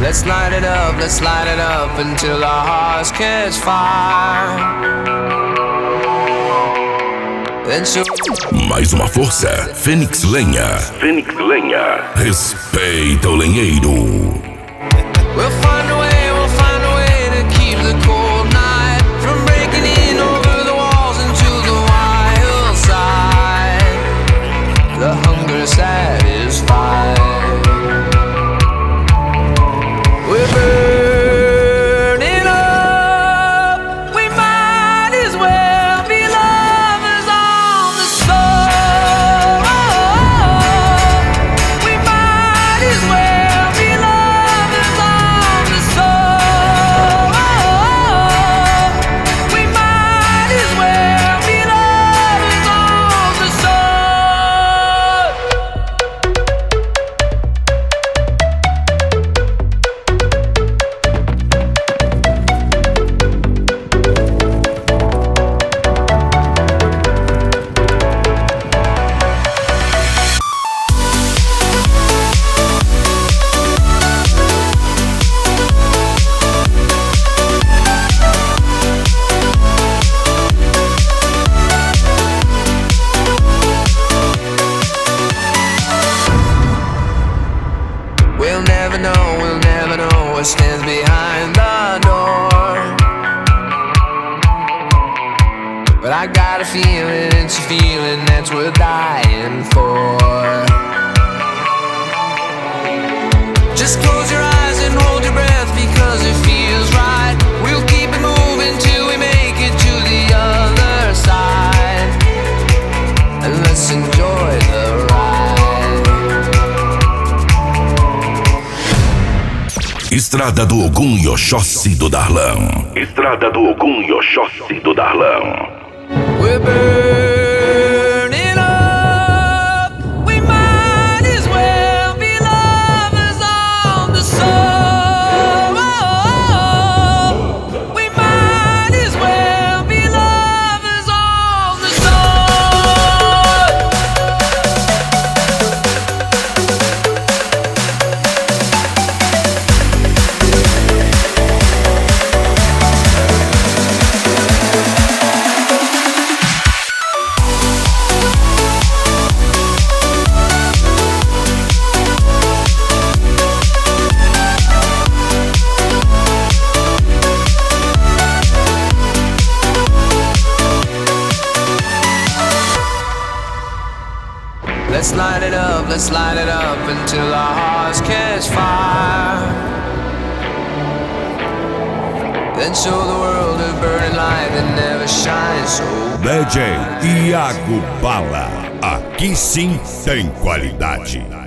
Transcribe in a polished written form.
Let's light it up until our hearts catch fire. Mais uma força, Fênix Lenha. Fênix Lenha. Respeita o lenheiro. We'll find a way to keep the cold night from breaking in over the walls into the wild side. The hunger satisfied. We're burning up. We might as well be lovers on the soul. We might as well be lovers on the soul. We might as well be lovers on the soul. We'll never know what stands behind the door. But I got a feeling, it's a feeling that's worth dying for. Just close your eyes and hold your breath because it feels right. We'll keep it moving till we make it to the other side. And let's enjoy the ride. Estrada do Ogum e Oxóssi do Darlão. Estrada do Ogum e Oxóssi do Darlão. We're burning up. We might as well be lovers on the soul. We might as well be lovers on the soul. Let's light it up until our hearts catch fire. Then show the world a burning light that never shines so bright. DJ Iago Bala, aqui sim tem qualidade.